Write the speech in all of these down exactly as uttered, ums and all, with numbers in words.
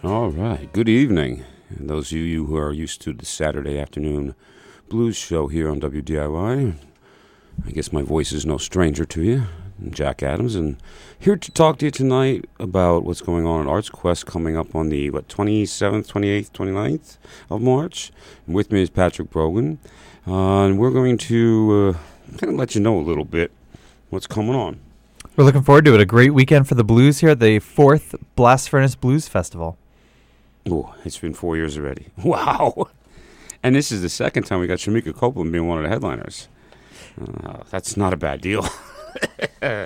All right. Good evening. And those of you who are used to the Saturday afternoon blues show here on W D I Y, I guess my voice is no stranger to you. I'm Jack Adams, and here to talk to you tonight about what's going on at Arts Quest coming up on the, what, twenty-seventh, twenty-eighth, twenty-ninth of March. And with me is Patrick Brogan. Uh, and we're going to uh, kind of let you know a little bit what's coming on. We're looking forward to it. A great weekend for the blues here at the fourth Blast Furnace Blues Festival. Oh, it's been four years already. Wow. And this is the second time we got Shemekia Copeland being one of the headliners. Uh, that's not a bad deal. And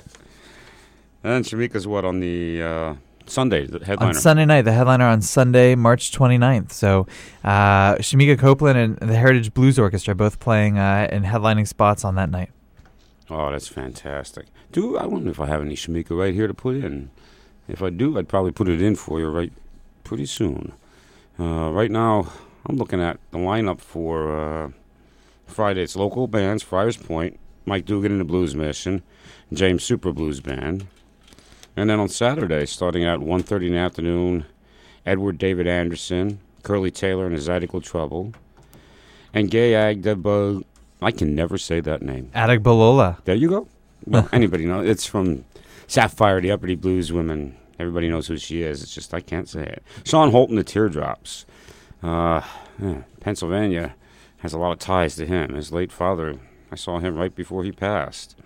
Shemekia's what, on the uh, Sunday, the headliner? On Sunday night, the headliner on Sunday, March twenty-ninth. So uh, Shemekia Copeland and the Heritage Blues Orchestra both playing uh, in headlining spots on that night. Oh, that's fantastic. Do I wonder if I have any Shemekia right here to put in. If I do, I'd probably put it in for you right pretty soon. Uh, right now, I'm looking at the lineup for uh, Friday. It's local bands, Friars Point, Mike Dugan and the Blues Mission, James Super Blues Band. And then on Saturday, starting at one thirty in the afternoon, Edward David Anderson, Curly Taylor and his Zydeco Trouble, and Gay Agdeba. I can never say that name. Adegbalola. There you go. Well, anybody knows. It's from Sapphire, the Uppity Blues Women. Everybody knows who she is. It's just I can't say it. Sean Holt and the Teardrops. Uh, yeah, Pennsylvania has a lot of ties to him. His late father, I saw him right before he passed.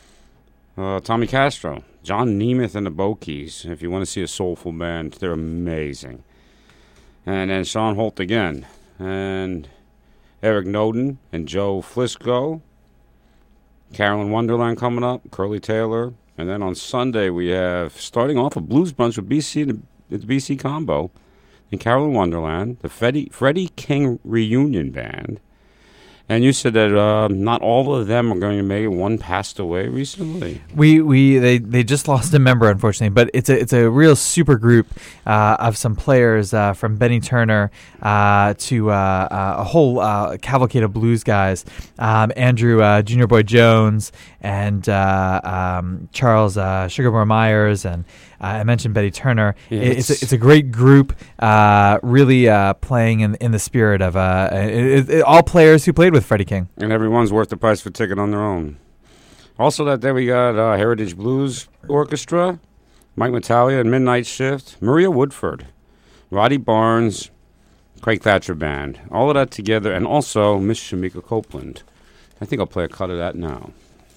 Uh, Tommy Castro, John Nemeth and the Bokeys. If you want to see a soulful band, they're amazing. And then Sean Holt again. And Eric Noden and Joe Flisco. Carolyn Wonderland coming up. Curly Taylor. And then on Sunday, we have, starting off, a blues bunch with B C, the, the B C Combo, and Carolyn Wonderland, the Freddie, Freddie King Reunion Band. And you said that uh, not all of them are going to make it. One passed away recently. We we they, they just lost a member, unfortunately, but it's a it's a real super group uh, of some players uh, from Benny Turner uh, to uh, uh, a whole uh, cavalcade of blues guys. Um, Andrew uh, Junior Boy Jones and uh, um, Charles uh, Sugarmore Myers, and uh, I mentioned Betty Turner. Yeah, it's it's, a, it's a great group, uh, really uh, playing in in the spirit of uh, it, it, all players who played with Freddie King. And everyone's worth the price for ticket on their own. Also that day we got uh, Heritage Blues Orchestra, Mike Matalia and Midnight Shift, Maria Woodford, Roddy Barnes, Craig Thatcher Band. All of that together, and also Miss Shemekia Copeland. I think I'll play a cut of that now.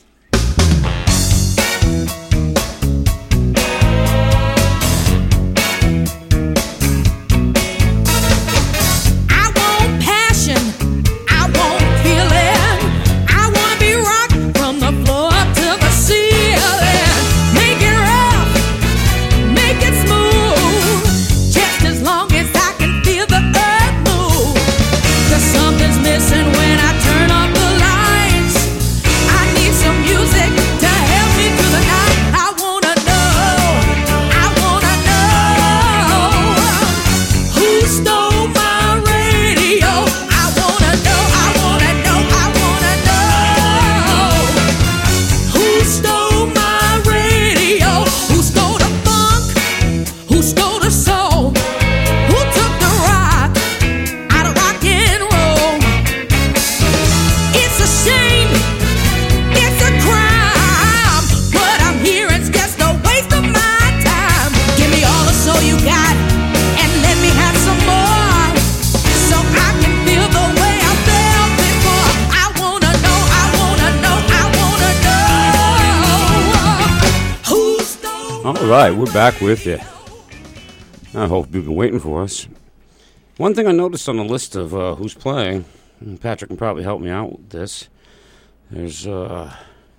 All right, we're back with you. I hope you've been waiting for us. One thing I noticed on the list of uh, who's playing, and Patrick can probably help me out with this, there's uh,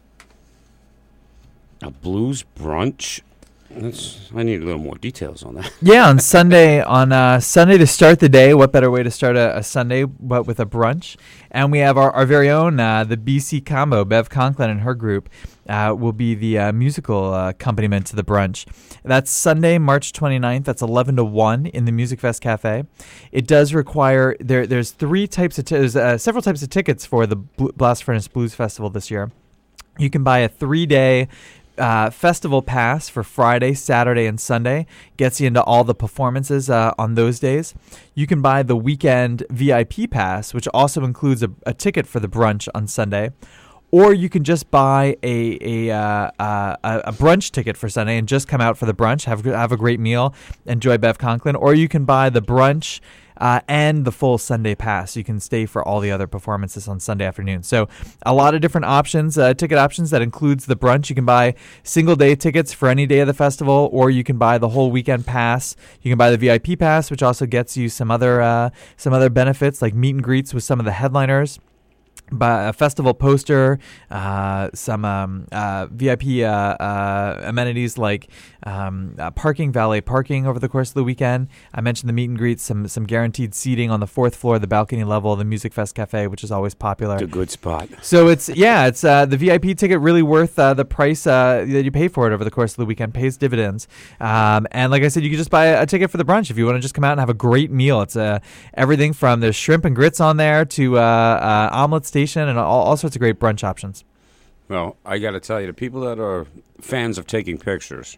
a blues brunch. That's, I need a little more details on that. Yeah, on Sunday, on uh, Sunday to start the day. What better way to start a, a Sunday but with a brunch? And we have our, our very own, uh, the B C Combo, Bev Conklin and her group, uh, will be the uh, musical uh, accompaniment to the brunch. That's Sunday, March twenty-ninth. That's eleven to one in the Music Fest Cafe. It does require, there. there's three types of, t- there's uh, several types of tickets for the Bl- Blast Furnace Blues Festival this year. You can buy a three-day uh, festival pass for Friday, Saturday, and Sunday gets you into all the performances uh, on those days. You can buy the weekend V I P pass, which also includes a, a ticket for the brunch on Sunday. Or you can just buy a a, uh, uh, a brunch ticket for Sunday and just come out for the brunch, have have a great meal, enjoy Bev Conklin. Or you can buy the brunch uh, and the full Sunday pass. You can stay for all the other performances on Sunday afternoon. So a lot of different options, uh, ticket options that includes the brunch. You can buy single day tickets for any day of the festival, or you can buy the whole weekend pass. You can buy the V I P pass, which also gets you some other uh, some other benefits like meet and greets with some of the headliners. By a festival poster, uh, some um, uh, V I P uh, uh, amenities like um, uh, parking, valet parking over the course of the weekend. I mentioned the meet and greets, some some guaranteed seating on the fourth floor, the balcony level of the Music Fest Cafe, which is always popular. It's a good spot. So it's yeah, it's uh, the V I P ticket really worth uh, the price uh, that you pay for it over the course of the weekend. Pays dividends. Um, and like I said, you can just buy a, a ticket for the brunch if you want to just come out and have a great meal. It's uh, everything from there's shrimp and grits on there to uh, uh, omelet station and all, all sorts of great brunch options. Well, I got to tell you, the people that are fans of taking pictures,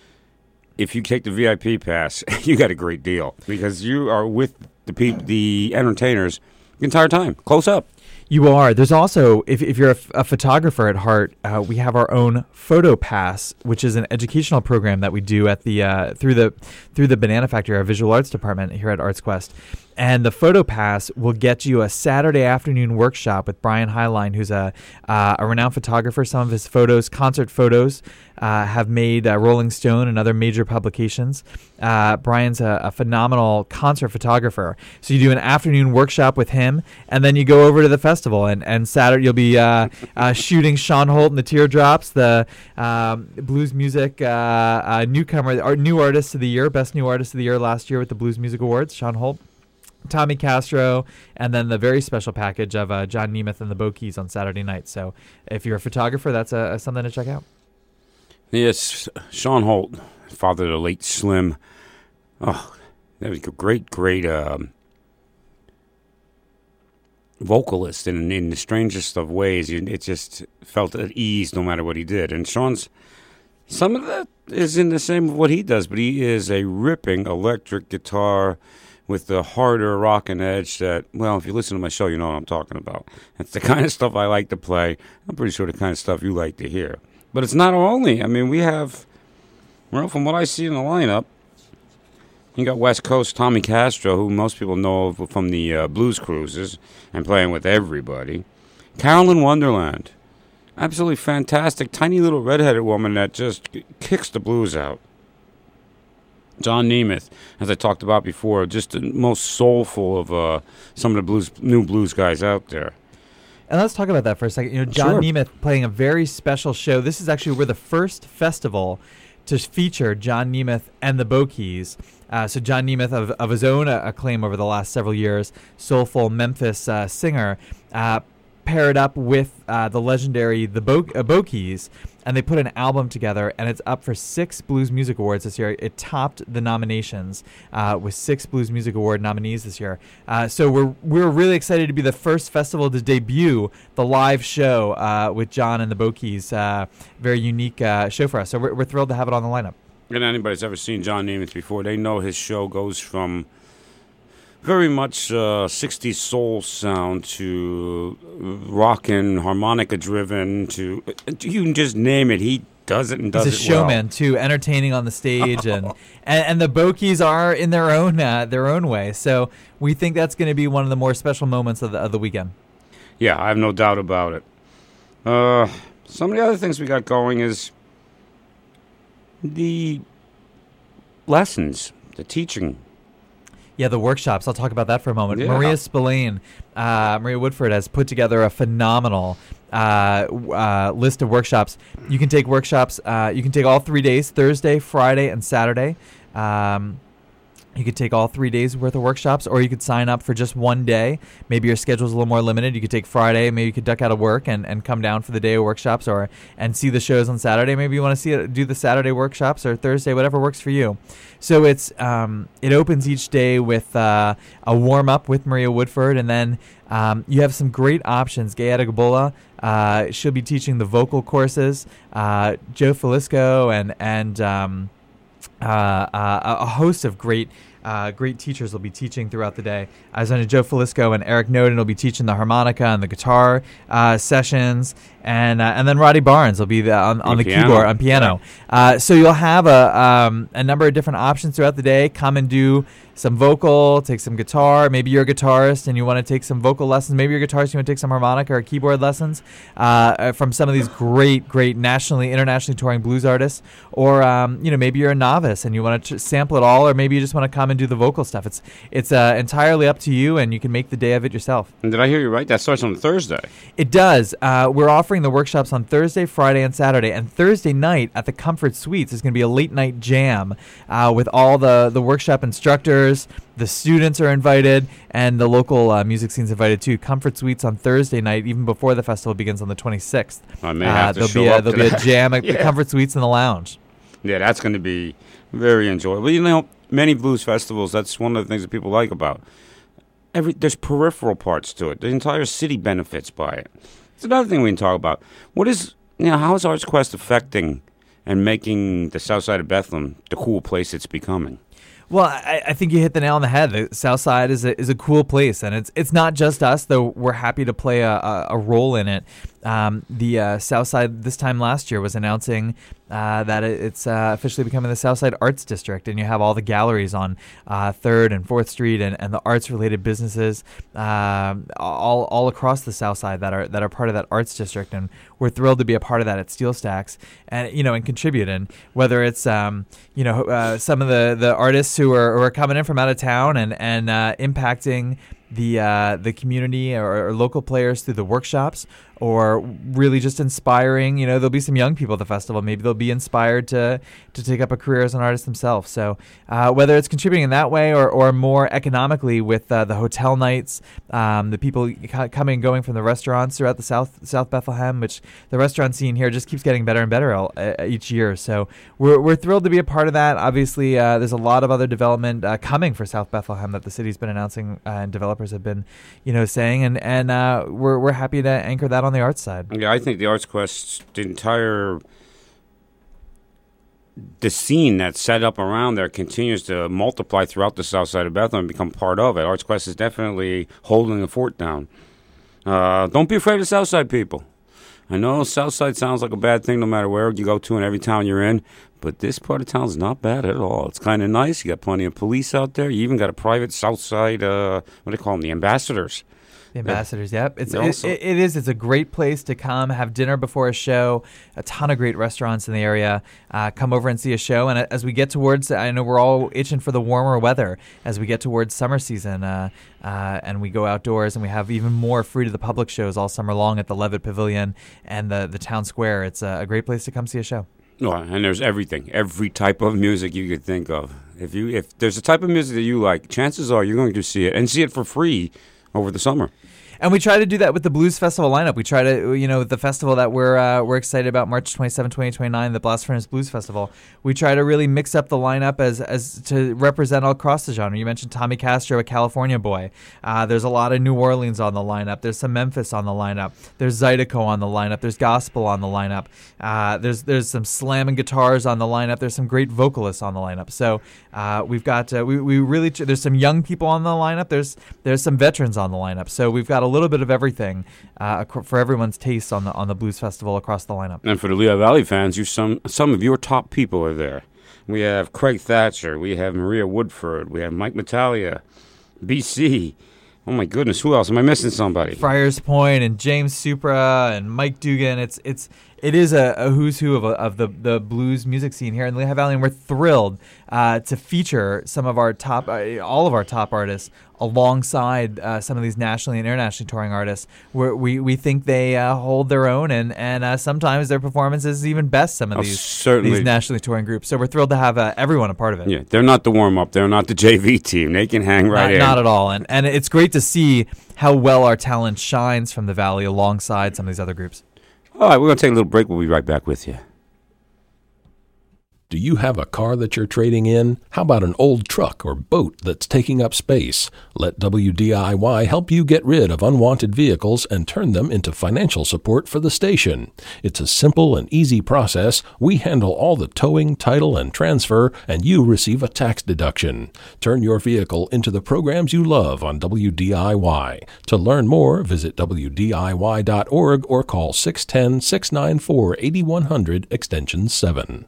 if you take the V I P pass, you got a great deal because you are with the peop- the entertainers the entire time, close up. You are. There's also, if if you're a, f- a photographer at heart, uh, we have our own Photo Pass, which is an educational program that we do at the uh, through the through the Banana Factory, our visual arts department here at Arts Quest. And the Photo Pass will get you a Saturday afternoon workshop with Brian Highline, who's a uh, a renowned photographer. Some of his photos, concert photos, uh, have made uh, Rolling Stone and other major publications. Uh, Brian's a, a phenomenal concert photographer. So you do an afternoon workshop with him, and then you go over to the festival. And, and Saturday you'll be uh, uh, shooting Sean Holt and the Teardrops, the um, blues music uh, uh, newcomer, or new artist of the year, best new artist of the year last year with the Blues Music Awards, Sean Holt. Tommy Castro, and then the very special package of uh, John Nemeth and the Bokeys on Saturday night. So if you're a photographer, that's uh, something to check out. Yes, Sean Holt, father of the late Slim. Oh, that was a great, great um, vocalist in, in the strangest of ways. It just felt at ease no matter what he did. And Sean's, some of that is in the same of what he does, but he is a ripping electric guitar with the harder rockin' edge that, well, if you listen to my show, you know what I'm talking about. It's the kind of stuff I like to play. I'm pretty sure the kind of stuff you like to hear. But it's not only. I mean, we have, well, from what I see in the lineup, you got West Coast Tommy Castro, who most people know from the uh, Blues Cruises and playing with everybody. Carolyn Wonderland, absolutely fantastic, tiny little redheaded woman that just kicks the blues out. John Nemeth, as I talked about before, just the most soulful of uh, some of the blues, new blues guys out there. And let's talk about that for a second. You know, John Sure. Nemeth playing a very special show. This is actually, we're the first festival to feature John Nemeth and the Bokeys. Uh, so John Nemeth, of, of his own uh, acclaim over the last several years, soulful Memphis uh, singer, uh, paired up with uh, the legendary the Bo- uh, Bokeys, and they put an album together, and it's up for six Blues Music Awards this year. It topped the nominations uh, with six Blues Music Award nominees this year. Uh, so we're we're really excited to be the first festival to debut the live show uh, with John and the Bokeys. Uh, very unique uh, show for us. So we're, we're thrilled to have it on the lineup. And anybody's ever seen John Nemeth before, they know his show goes from very much uh, sixties soul sound to rockin', harmonica-driven to, you can just name it. He does it and does it well. He's a showman, too, entertaining on the stage. and, and And the Bokeys are in their own uh, their own way. So we think that's going to be one of the more special moments of the, of the weekend. Yeah, I have no doubt about it. Uh, some of the other things we got going is the lessons, the teaching. Yeah, the workshops. I'll talk about that for a moment. Yeah. Maria Spillane, uh, Maria Woodford has put together a phenomenal uh, uh, list of workshops. You can take workshops. Uh, you can take all three days, Thursday, Friday, and Saturday. Um, You could take all three days worth of workshops, or you could sign up for just one day. Maybe your schedule's a little more limited. You could take Friday. Maybe you could duck out of work and, and come down for the day of workshops, or and see the shows on Saturday. Maybe you want to see it, do the Saturday workshops or Thursday, whatever works for you. So it's um, it opens each day with uh, a warm up with Maria Woodford, and then um, you have some great options. Gay Adegbola, uh, she'll be teaching the vocal courses. Uh, Joe Felisko and and um, Uh, uh, a host of great uh, great teachers will be teaching throughout the day. As I know, Joe Felisko and Eric Noden will be teaching the harmonica and the guitar uh, sessions, and uh, and then Roddy Barnes will be the, on, on the piano. keyboard, on piano. Uh, so you'll have a um, a number of different options throughout the day. Come and do some vocal, take some guitar. Maybe you're a guitarist and you want to take some vocal lessons. Maybe you're a guitarist and you want to take some harmonica or keyboard lessons uh, from some of these great, great nationally, internationally touring blues artists. Or um, you know, maybe you're a novice and you want to tr- sample it all, or maybe you just want to come and do the vocal stuff. It's it's uh, entirely up to you, and you can make the day of it yourself. And did I hear you right? That starts on Thursday. It does. Uh, we're offering the workshops on Thursday, Friday, and Saturday. And Thursday night at the Comfort Suites is going to be a late night jam uh, with all the, the workshop instructors. The students are invited, and the local uh, music scene's invited too. Comfort Suites on Thursday night, even before the festival begins on the twenty-sixth. I may have uh, to there'll show be a, up There'll to be a that. jam at Yeah. the Comfort Suites in the lounge. Yeah, that's going to be very enjoyable. You know, many blues festivals, that's one of the things that people like about every. There's peripheral parts to it. The entire city benefits by it. It's another thing we can talk about. What is, you know, how is Arts Quest affecting and making the south side of Bethlehem the cool place it's becoming? Well, I, I think you hit the nail on the head. The South Side is a is a cool place, and it's it's not just us, though. We're happy to play a, a, a role in it. Um, the uh, South Side this time last year was announcing uh, that it, it's uh, officially becoming the South Side Arts District, and you have all the galleries on uh, Third and Fourth Street, and, and the arts-related businesses uh, all all across the South Side that are that are part of that arts district, and we're thrilled to be a part of that at Steel Stacks, and you know, and contribute. And whether it's um, you know uh, some of the, the artists who are who are coming in from out of town and and uh, impacting the uh, the community or, or local players through the workshops, or really just inspiring, you know, there'll be some young people at the festival. Maybe they'll be inspired to to take up a career as an artist themselves. So uh, whether it's contributing in that way or, or more economically with uh, the hotel nights, um, the people c- coming and going from the restaurants throughout the South South Bethlehem, which the restaurant scene here just keeps getting better and better all, uh, each year. So we're we're thrilled to be a part of that. Obviously, uh, there's a lot of other development uh, coming for South Bethlehem that the city's been announcing uh, and developers have been, you know, saying, and and uh, we're we're happy to anchor that on the arts side. Yeah, I think the Arts Quest, the entire the scene that's set up around there continues to multiply throughout the south side of Bethlehem and become part of it. Arts Quest is definitely holding the fort down. Uh, don't be afraid of south side people. I know south side sounds like a bad thing no matter where you go to in every town you're in, but this part of town's not bad at all. It's kind of nice. You got plenty of police out there. You even got a private south side, uh, what do they call them, the ambassadors. The ambassadors, yep. It's it, also- it, it is. It's a great place to come, have dinner before a show. A ton of great restaurants in the area. Uh, come over and see a show. And as we get towards, I know we're all itching for the warmer weather as we get towards summer season, uh, uh, and we go outdoors and we have even more free to the public shows all summer long at the Levitt Pavilion and the the town square. It's a, a great place to come see a show. Oh, and there's everything, every type of music you could think of. If you if there's a type of music that you like, chances are you're going to see it and see it for free over the summer. And we try to do that with the Blues Festival lineup. We try to, you know, the festival that we're uh, we're excited about, March twenty-seventh, twenty twenty-nine, the Blast Furnace Blues Festival. We try to really mix up the lineup as as to represent all across the genre. You mentioned Tommy Castro, a California boy. Uh, there's a lot of New Orleans on the lineup. There's some Memphis on the lineup. There's Zydeco on the lineup. There's gospel on the lineup. Uh, there's there's some slamming guitars on the lineup. There's some great vocalists on the lineup. So uh, we've got uh, we we really ch- there's some young people on the lineup. There's there's some veterans on the lineup. So we've got a little bit of everything uh, ac- for everyone's taste on the on the Blues Festival across the lineup. And for the Lehigh Valley fans, you some some of your top people are there. We have Craig Thatcher, we have Maria Woodford, we have Mike Metalia, B C. Oh my goodness, who else? Am I missing somebody? Friars Point and James Supra and Mike Dugan. It's it's it is a, a who's who of, a, of the, the blues music scene here in the Lehigh Valley, and we're thrilled uh, to feature some of our top, uh, all of our top artists alongside uh, some of these nationally and internationally touring artists. We're, we we think they uh, hold their own, and and uh, sometimes their performance is even best. Some of Oh, these certainly. these nationally touring groups. So we're thrilled to have uh, everyone a part of it. Yeah, they're not the warm up. They're not the J V team. They can hang right not, in. not at all, and and it's great to see how well our talent shines from the Valley alongside some of these other groups. All right, we're going to take a little break. We'll be right back with you. Do you have a car that you're trading in? How about an old truck or boat that's taking up space? Let W D I Y help you get rid of unwanted vehicles and turn them into financial support for the station. It's a simple and easy process. We handle all the towing, title, and transfer, and you receive a tax deduction. Turn your vehicle into the programs you love on W D I Y. To learn more, visit W D I Y dot org or call six one zero, six nine four, eight one zero zero, extension seven.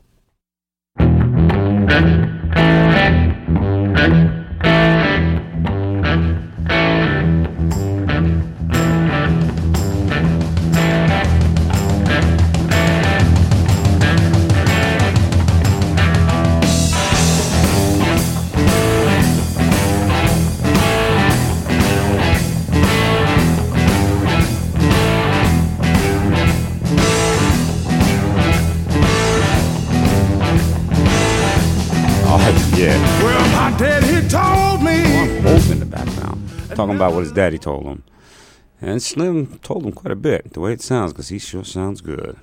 Yeah. Well, my daddy told me. Hope in the background. Talking about what his daddy told him. And Slim told him quite a bit, the way it sounds, because he sure sounds good.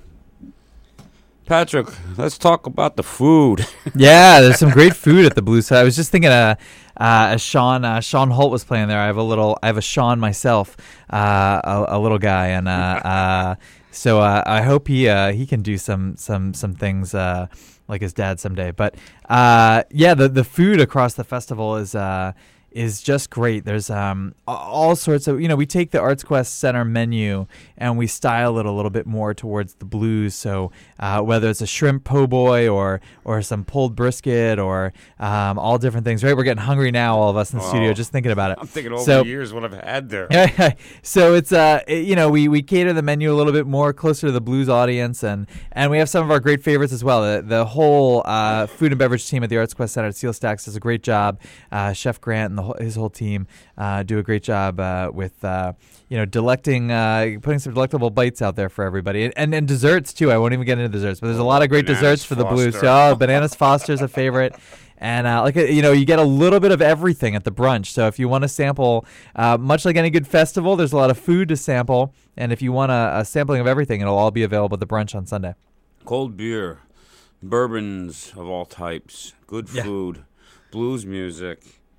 Patrick, let's talk about the food. Yeah, there's some great food at the Blue Side. I was just thinking, uh, uh, as Sean uh, Sean Holt was playing there, I have a little, I have a Sean myself, uh, a, a little guy, and uh, uh, so uh, I hope he uh, he can do some some some things uh, like his dad someday. But uh, yeah, the the food across the festival is. Uh, is just great. There's um, all sorts of, you know, we take the Arts Quest Center menu and we style it a little bit more towards the blues. So uh, whether it's a shrimp po' boy or or some pulled brisket or um, all different things, right? We're getting hungry now, all of us in the Oh, studio, just thinking about it. I'm thinking over So- the years what I've had there. so it's uh it- you know we, we cater the menu a little bit more closer to the blues audience, and and we have some of our great favorites as well. The, the whole uh, food and beverage team at the Arts Quest Center at Seal Stacks does a great job. Uh, Chef Grant and the whole, his whole team uh, do a great job uh, with uh, you know delecting uh, putting some delectable bites out there for everybody, and, and and desserts too. I won't even get into desserts, but there's a lot of great Bananas desserts for the blues. Foster. So, oh, Bananas Foster's a favorite. And uh, like uh, you know, you get a little bit of everything at the brunch. So if you want to sample, uh, much like any good festival, there's a lot of food to sample. And if you want a, a sampling of everything, it'll all be available at the brunch on Sunday. Cold beer, bourbons of all types, good Yeah. food, blues music,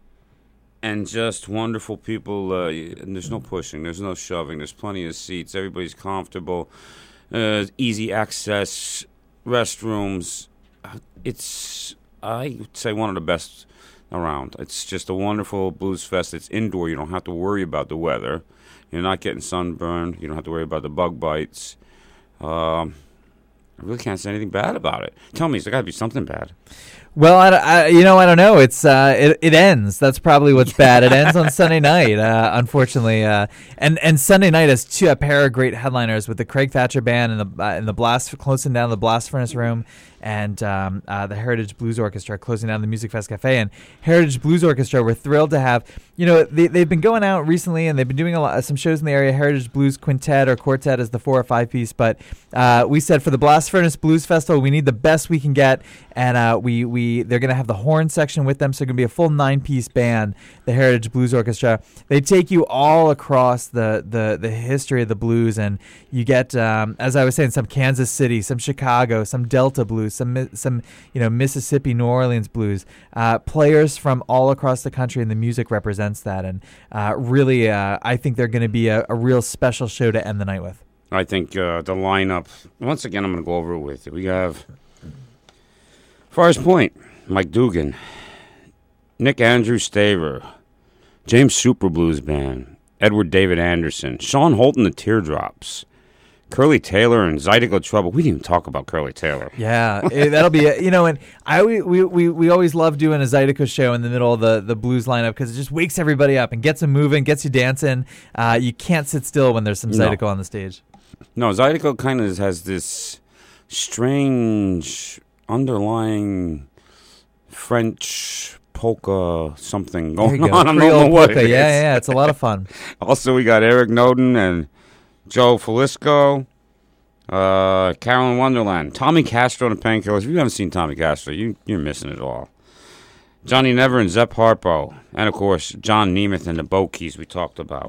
and just wonderful people. Uh, and there's no pushing, there's no shoving, there's plenty of seats, everybody's comfortable, uh, easy access, restrooms. Uh, It's, I would say, one of the best around. It's just a wonderful blues fest. It's indoor. You don't have to worry about the weather. You're not getting sunburned. You don't have to worry about the bug bites. Um, I really can't say anything bad about it. Tell me, there's got to be something bad. Well, I, I, you know, I don't know. It's uh, it, it ends. That's probably what's bad. It ends on Sunday night, uh, unfortunately. Uh, and and Sunday night has two a pair of great headliners with the Craig Thatcher Band and the uh, and the blast closing down the Blast Furnace Room, and um, uh, the Heritage Blues Orchestra closing down the Music Fest Cafe. And Heritage Blues Orchestra, we're thrilled to have. You know, they they've been going out recently and they've been doing a lot some shows in the area. Heritage Blues Quintet or Quartet is the four or five piece, but uh, we said for the Blast Furnace Blues Festival, we need the best we can get, and uh, we we they're going to have the horn section with them, so it's going to be a full nine-piece band, the Heritage Blues Orchestra. They take you all across the, the, the history of the blues, and you get, um, as I was saying, some Kansas City, some Chicago, some Delta blues, some some you know Mississippi, New Orleans blues, uh, players from all across the country, and the music represents that. And uh, really, uh, I think they're going to be a, a real special show to end the night with. I think uh, the lineup, once again, I'm going to go over it with you. We have Forest Point, Mike Dugan, Nick Andrew Staver, James Super Blues Band, Edward David Anderson, Sean Holt and the Teardrops, Curly Taylor and Zydeco Trouble. We didn't even talk about Curly Taylor. Yeah, it, that'll be it. You know, and I we, we we always love doing a Zydeco show in the middle of the, the blues lineup because it just wakes everybody up and gets them moving, gets you dancing. Uh, you can't sit still when there's some Zydeco no. on the stage. No, Zydeco kind of has this strange underlying French polka something going on. I don't know what polka. it is. Yeah, yeah, it's a lot of fun. Also, we got Eric Noden and Joe Falisco, uh, Carolyn Wonderland, Tommy Castro and the Painkillers. If you haven't seen Tommy Castro, you, you're missing it all. Johnny Never and Zepp Harpo. And, of course, John Nemeth and the Bo Keys we talked about.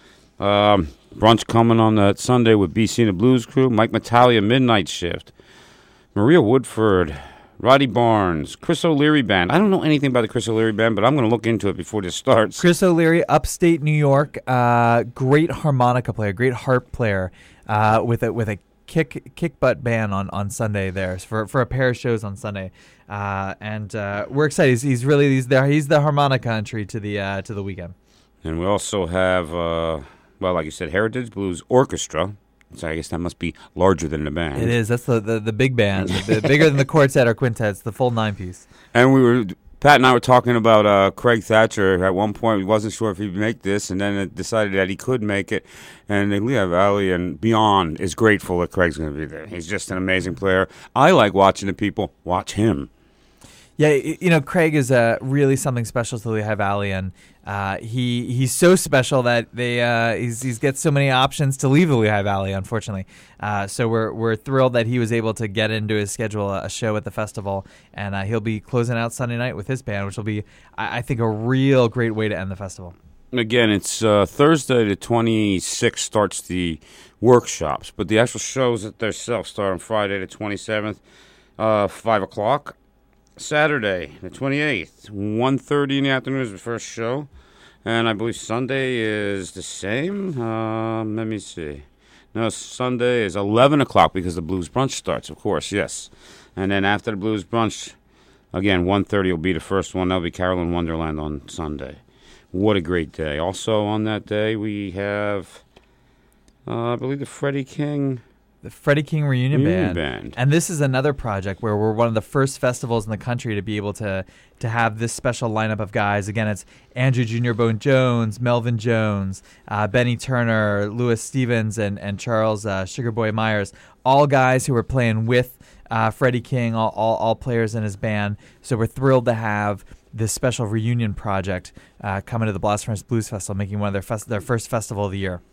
Um, brunch coming on that Sunday with B C and the Blues Crew. Mike Matalia, Midnight Shift. Maria Woodford, Roddy Barnes, Chris O'Leary Band. I don't know anything about the Chris O'Leary Band, but I'm going to look into it before this starts. Chris O'Leary, upstate New York, uh, great harmonica player, great harp player, uh, with a with a kick kick butt band on, on Sunday there for for a pair of shows on Sunday, uh, and uh, we're excited. He's, he's really he's there. He's the harmonica entry to the uh, to the weekend. And we also have, uh, well, like you said, Heritage Blues Orchestra. So I guess that must be larger than the band. It is. That's the, the, the big band. the, the bigger than the quartet or quintets, the full nine piece. And we were Pat and I were talking about uh, Craig Thatcher. At one point, we wasn't sure if he'd make this, and then it decided that he could make it. And the Lehigh Valley and beyond is grateful that Craig's going to be there. He's just an amazing player. I like watching the people watch him. Yeah, you know, Craig is uh, really something special to the Lehigh Valley, and uh, he he's so special that they uh, he's he's gets so many options to leave the Lehigh Valley, unfortunately. Uh, so we're we're thrilled that he was able to get into his schedule a show at the festival, and uh, he'll be closing out Sunday night with his band, which will be, I, I think, a real great way to end the festival. Again, it's uh, Thursday the twenty-sixth starts the workshops, but the actual shows themselves start on Friday the twenty-seventh, uh, five o'clock. Saturday, the twenty-eighth, one thirty in the afternoon is the first show. And I believe Sunday is the same. Um, let me see. No, Sunday is eleven o'clock because the Blues Brunch starts, of course, yes. And then after the Blues Brunch, again, one thirty will be the first one. That'll be Carolyn Wonderland on Sunday. What a great day. Also on that day, we have, uh, I believe, the Freddie King... The Freddie King Reunion, Reunion Band. Band. And this is another project where we're one of the first festivals in the country to be able to to have this special lineup of guys. Again, it's Andrew Junior Bone Jones, Melvin Jones, uh, Benny Turner, Louis Stevens, and, and Charles uh, Sugarboy Myers. All guys who were playing with uh, Freddie King, all, all, all players in his band. So we're thrilled to have this special reunion project uh, coming to the Blast Furnace Blues Festival, making one of their, fest- their first festival of the year.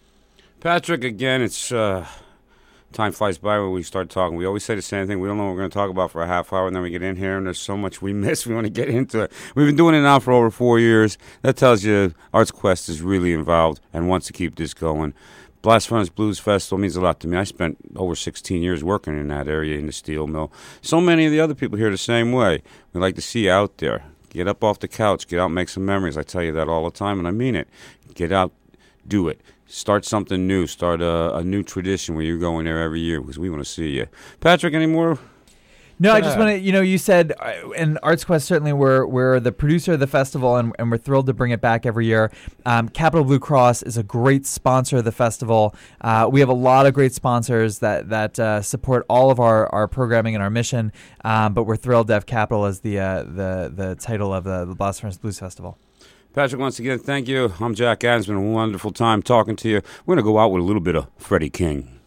Patrick, again, it's... Uh time flies by when we start talking. We always say the same thing. We don't know what we're going to talk about for a half hour, and then we get in here, and there's so much we miss. We want to get into it. We've been doing it now for over four years. That tells you Arts Quest is really involved and wants to keep this going. Blast Furnace Blues Festival means a lot to me. I spent over sixteen years working in that area in the steel mill. So many of the other people here the same way. We like to see you out there. Get up off the couch. Get out and make some memories. I tell you that all the time, and I mean it. Get out. Do it. Start something new. Start a, a new tradition where you're going there every year because we want to see you. Patrick, any more? No, I just want to, you know, you said, uh, and Arts Quest, certainly we're, we're the producer of the festival, and, and we're thrilled to bring it back every year. Um, Capital Blue Cross is a great sponsor of the festival. Uh, we have a lot of great sponsors that, that uh, support all of our, our programming and our mission, um, but we're thrilled to have Capital as the uh, the, the title of the, the Blast Furnace Blues Festival. Patrick, once again, thank you. I'm Jack Adams. It's been a wonderful time talking to you. We're going to go out with a little bit of Freddie King.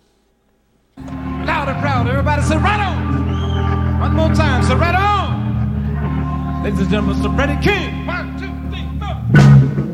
Loud and proud, everybody say right on. One more time, say right on. Ladies and gentlemen, Mister Freddie King. One, two, three, four.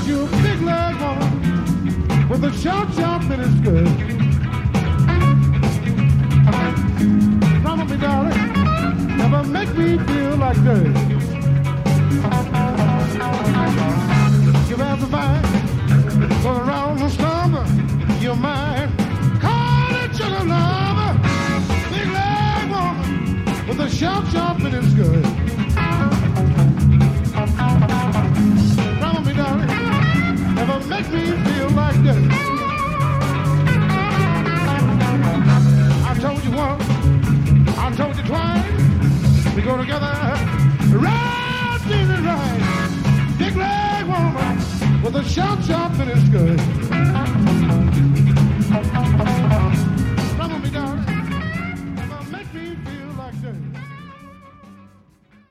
you a big leg woman with a short, short mini skirt. Promise me, darling, never make me feel like dirt. You better find, go around the slumber, you're mine. Call it sugar lover, big leg woman with a short, short mini skirt. Promise me, darling, never make me feel like dirt. I told you once, I told you twice, we go together, right in and right. Big leg woman with a short, short mini skirt.